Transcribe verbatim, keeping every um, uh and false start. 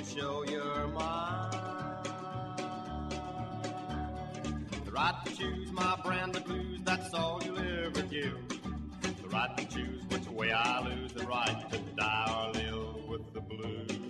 to show your mind. The right to choose my brand of blues, that's all you'll ever give. The right to choose which way I lose, the right to die or live with the blues.